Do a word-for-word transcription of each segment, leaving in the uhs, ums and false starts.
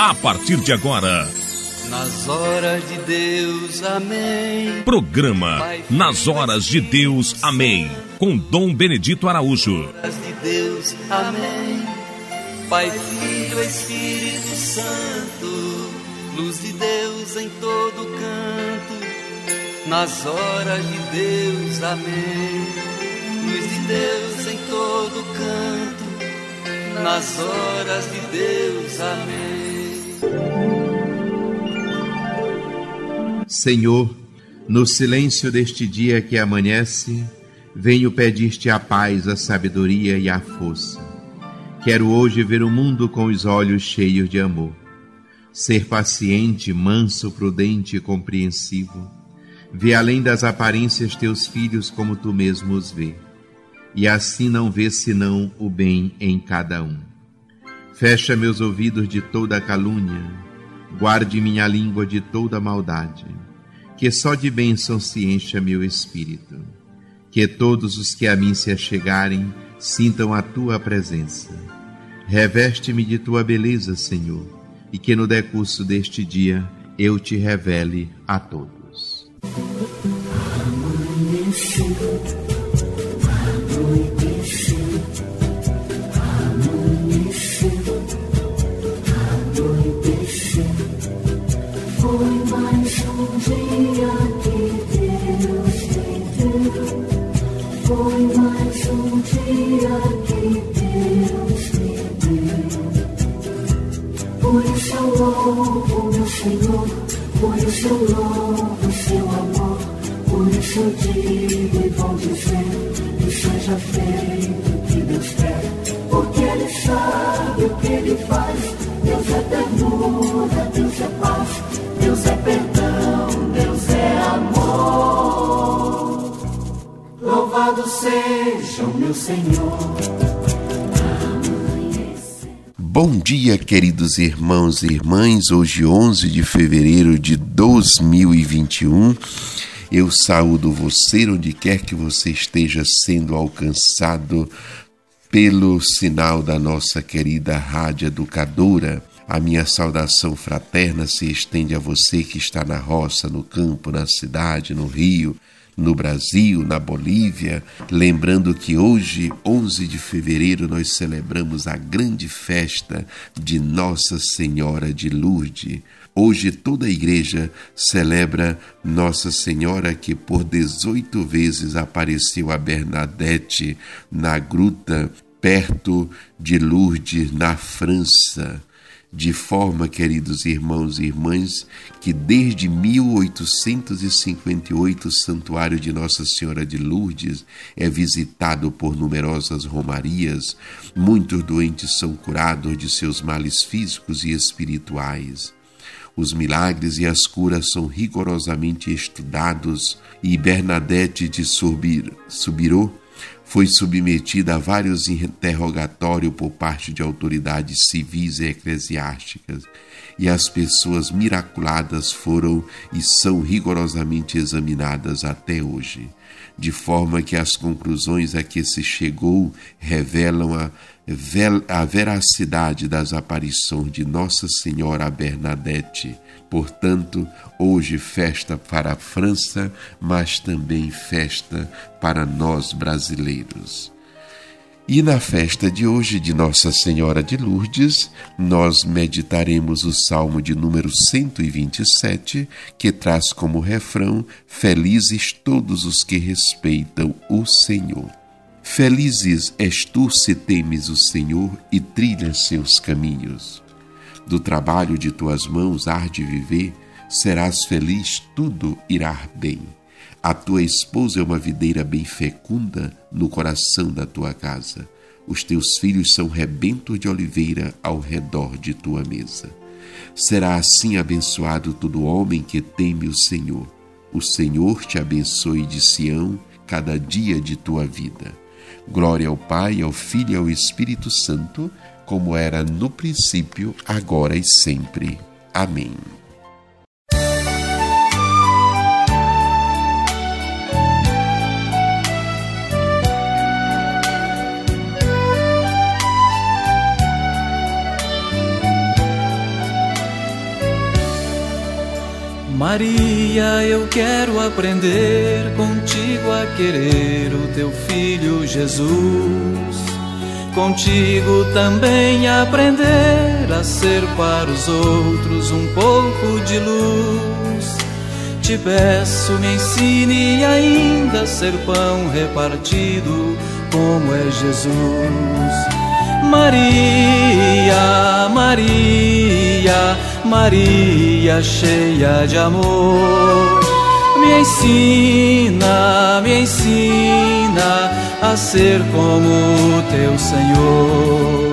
a partir de agora. Nas horas de Deus, amém. Programa Nas Horas de Deus, amém. Com Dom Benedito Araújo. Nas horas de Deus, amém. Pai, Filho, Espírito Santo, luz de Deus em todo canto. Nas horas de Deus, amém. Luz de Deus em todo canto. Nas horas de Deus, amém. Senhor, no silêncio deste dia que amanhece, venho pedir-te a paz, a sabedoria e a força. Quero hoje ver o mundo com os olhos cheios de amor. Ser paciente, manso, prudente e compreensivo. Ver além das aparências teus filhos como tu mesmo os vê. E assim não ver senão o bem em cada um. Fecha meus ouvidos de toda calúnia. Guarde minha língua de toda maldade. Que só de bênção se encha meu espírito. Que todos os que a mim se achegarem sintam a tua presença. Reveste-me de tua beleza, Senhor, e que no decurso deste dia eu te revele a todos. Amanheceu, anoiteceu, amanheceu, anoiteceu. Foi mais um dia que Deus me deu. Foi mais um dia que Deus me deu. Por isso eu louvo meu Senhor, por isso eu louvo seu amor. Por isso eu digo e vou dizer, que seja feito o que Deus quer. Porque Ele sabe o que Ele faz. Deus é ternura, Deus é paz, Deus é perdão, Deus é amor. Louvado seja o meu Senhor. Bom dia, queridos irmãos e irmãs. Hoje, onze de fevereiro de dois mil e vinte e um, eu saúdo você onde quer que você esteja sendo alcançado pelo sinal da nossa querida Rádio Educadora. A minha saudação fraterna se estende a você que está na roça, no campo, na cidade, no Rio, no Brasil, na Bolívia. Lembrando que hoje, onze de fevereiro, nós celebramos a grande festa de Nossa Senhora de Lourdes. Hoje toda a igreja celebra Nossa Senhora que por dezoito vezes apareceu a Bernadette na gruta perto de Lourdes, na França. De forma, queridos irmãos e irmãs, que desde mil oitocentos e cinquenta e oito o Santuário de Nossa Senhora de Lourdes é visitado por numerosas romarias. Muitos doentes são curados de seus males físicos e espirituais. Os milagres e as curas são rigorosamente estudados e Bernadette de Soubirous foi submetida a vários interrogatórios por parte de autoridades civis e eclesiásticas, e as pessoas miraculadas foram e são rigorosamente examinadas até hoje, de forma que as conclusões a que se chegou revelam a, a veracidade das aparições de Nossa Senhora a Bernadette. Portanto, hoje festa para a França, mas também festa para nós brasileiros. E na festa de hoje de Nossa Senhora de Lourdes, nós meditaremos o Salmo de número cento e vinte e sete, que traz como refrão: Felizes todos os que respeitam o Senhor. Felizes és tu se temes o Senhor e trilhas seus caminhos. Do trabalho de tuas mãos hás de viver, serás feliz, tudo irá bem. A tua esposa é uma videira bem fecunda no coração da tua casa. Os teus filhos são rebentos de oliveira ao redor de tua mesa. Será assim abençoado todo homem que teme o Senhor. O Senhor te abençoe de Sião cada dia de tua vida. Glória ao Pai, ao Filho e ao Espírito Santo, como era no princípio, agora e sempre. Amém. Maria, eu quero aprender contigo a querer o teu filho Jesus. Contigo também aprender a ser para os outros um pouco de luz. Te peço, me ensine ainda a ser pão repartido como é Jesus. Maria, Maria, Maria cheia de amor, me ensina, me ensina a ser como teu Senhor.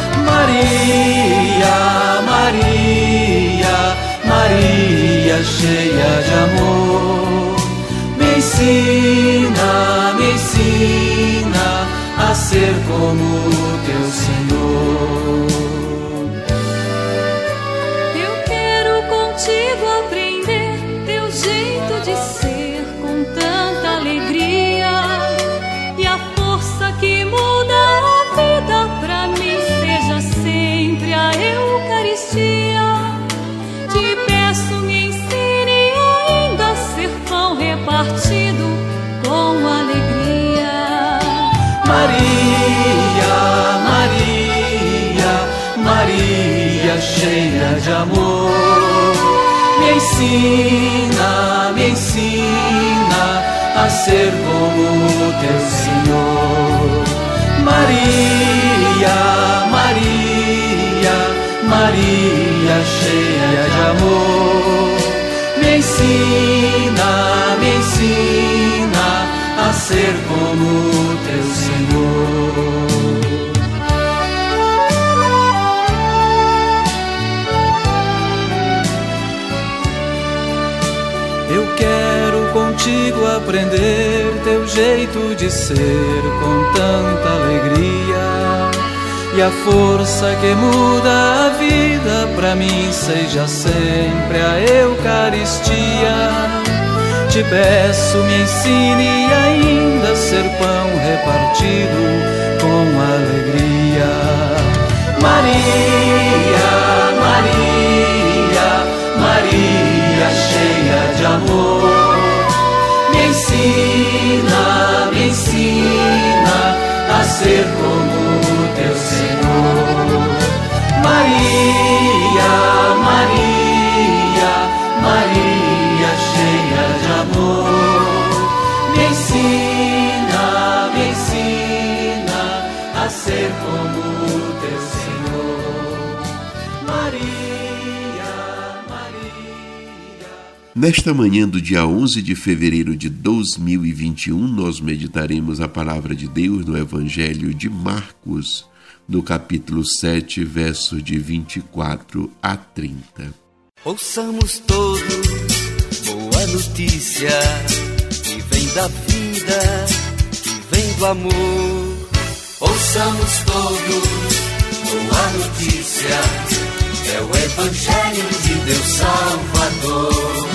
Maria, Maria, Maria cheia de amor, me ensina, me ensina a ser como teu Senhor. Eu quero contigo aprender teu jeito de ser com tanta alegria, e a força que muda a vida pra mim seja sempre a Eucaristia. Te peço, me ensine ainda a ser pão repartido com alegria. Maria, Maria, Maria cheia de amor, me ensina, me ensina a ser como teu Senhor. Maria, Maria, Maria cheia de amor, me ensina, me ensina a ser como teu Senhor. Eu quero contigo aprender teu jeito de ser com tanta alegria, e a força que muda a vida pra mim seja sempre a Eucaristia. Te peço, me ensine ainda a ser pão repartido com alegria. Maria, Maria, Maria cheia de amor, me ensina, me ensina a ser como teu Senhor. Maria, Maria, Maria cheia de amor, me ensina, me ensina a ser como teu Senhor. Maria, Maria. Nesta manhã do dia onze de fevereiro de dois mil e vinte e um, nós meditaremos a palavra de Deus no Evangelho de Marcos, no capítulo sete, versos de vinte e quatro a trinta. Ouçamos todos boa notícia que vem da vida, que vem do amor. Ouçamos todos boa notícia, é o Evangelho de Deus Salvador.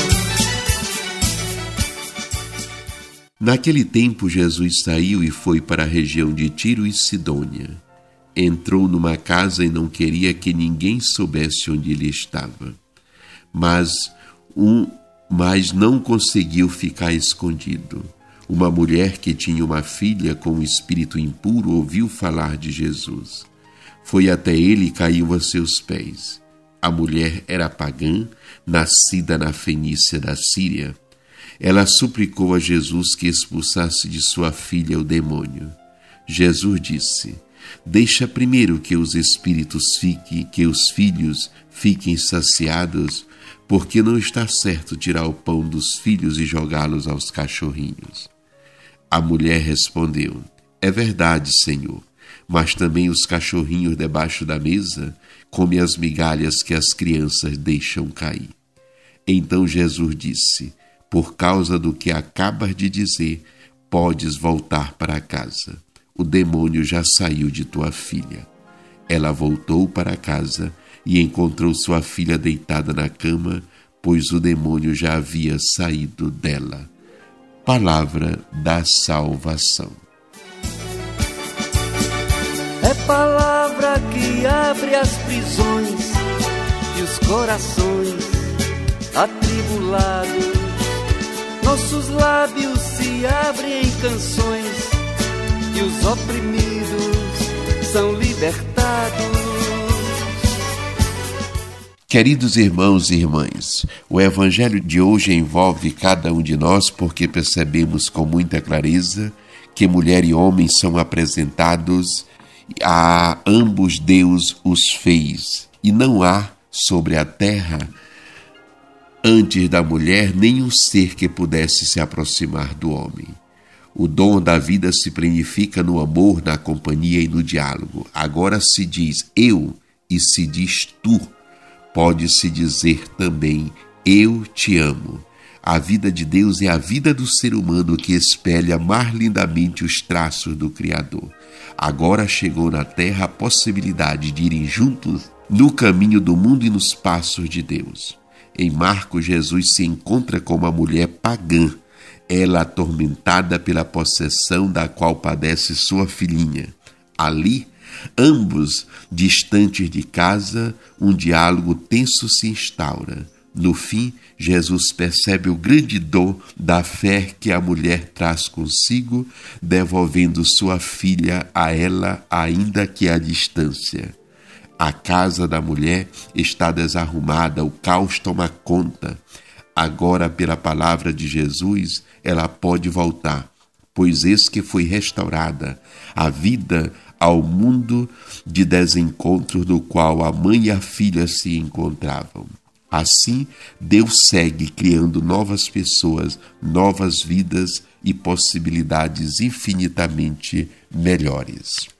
Naquele tempo, Jesus saiu e foi para a região de Tiro e Sidônia. Entrou numa casa e não queria que ninguém soubesse onde ele estava. Mas, um, mas não conseguiu ficar escondido. Uma mulher que tinha uma filha com um espírito impuro ouviu falar de Jesus. Foi até ele e caiu a seus pés. A mulher era pagã, nascida na Fenícia da Síria. Ela suplicou a Jesus que expulsasse de sua filha o demônio. Jesus disse: deixa primeiro que os espíritos fiquem, que os filhos fiquem saciados, porque não está certo tirar o pão dos filhos e jogá-los aos cachorrinhos. A mulher respondeu: é verdade, Senhor, mas também os cachorrinhos debaixo da mesa comem as migalhas que as crianças deixam cair. Então Jesus disse: por causa do que acabas de dizer, podes voltar para casa. O demônio já saiu de tua filha. Ela voltou para casa e encontrou sua filha deitada na cama, pois o demônio já havia saído dela. Palavra da salvação. É palavra que abre as prisões e os corações atribulados, nossos lábios se abrem em canções e os oprimidos são libertados. Queridos irmãos e irmãs, o Evangelho de hoje envolve cada um de nós porque percebemos com muita clareza que mulher e homem são apresentados a ambos Deus os fez, e não há sobre a terra, antes da mulher, nenhum ser que pudesse se aproximar do homem. O dom da vida se planifica no amor, na companhia e no diálogo. Agora se diz eu e se diz tu. Pode-se dizer também eu te amo. A vida de Deus é a vida do ser humano que espelha mais lindamente os traços do Criador. Agora chegou na terra a possibilidade de irem juntos no caminho do mundo e nos passos de Deus. Em Marcos, Jesus se encontra com uma mulher pagã, ela atormentada pela possessão da qual padece sua filhinha. Ali, ambos distantes de casa, um diálogo tenso se instaura. No fim, Jesus percebe o grande dom da fé que a mulher traz consigo, devolvendo sua filha a ela, ainda que à distância. A casa da mulher está desarrumada, o caos toma conta. Agora, pela palavra de Jesus, ela pode voltar, pois eis que foi restaurada a vida ao mundo de desencontros no qual a mãe e a filha se encontravam. Assim, Deus segue criando novas pessoas, novas vidas e possibilidades infinitamente melhores.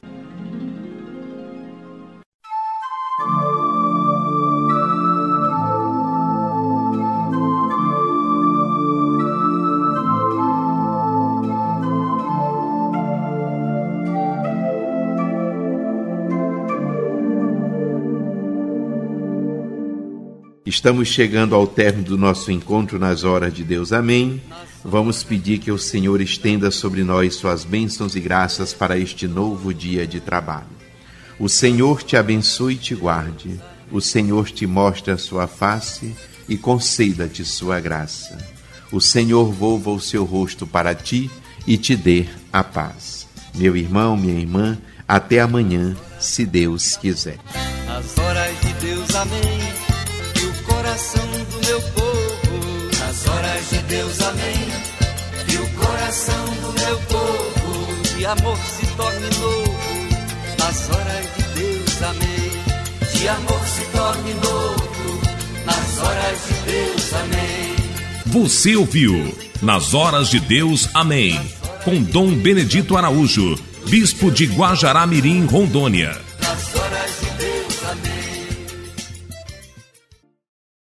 Estamos chegando ao término do nosso encontro nas horas de Deus. Amém. Vamos pedir que o Senhor estenda sobre nós suas bênçãos e graças para este novo dia de trabalho. O Senhor te abençoe e te guarde. O Senhor te mostre a sua face e conceda-te sua graça. O Senhor volva o seu rosto para ti e te dê a paz. Meu irmão, minha irmã, até amanhã, se Deus quiser. As horas de Deus, amém. Que o coração do meu povo, nas horas de Deus, amém. Que o coração do meu povo de amor se torne novo, nas horas de Deus, amém. De amor se torne novo, nas horas de Deus, amém. Você ouviu Nas Horas de Deus, amém, com Dom Benedito Araújo, bispo de Guajará-Mirim, Rondônia.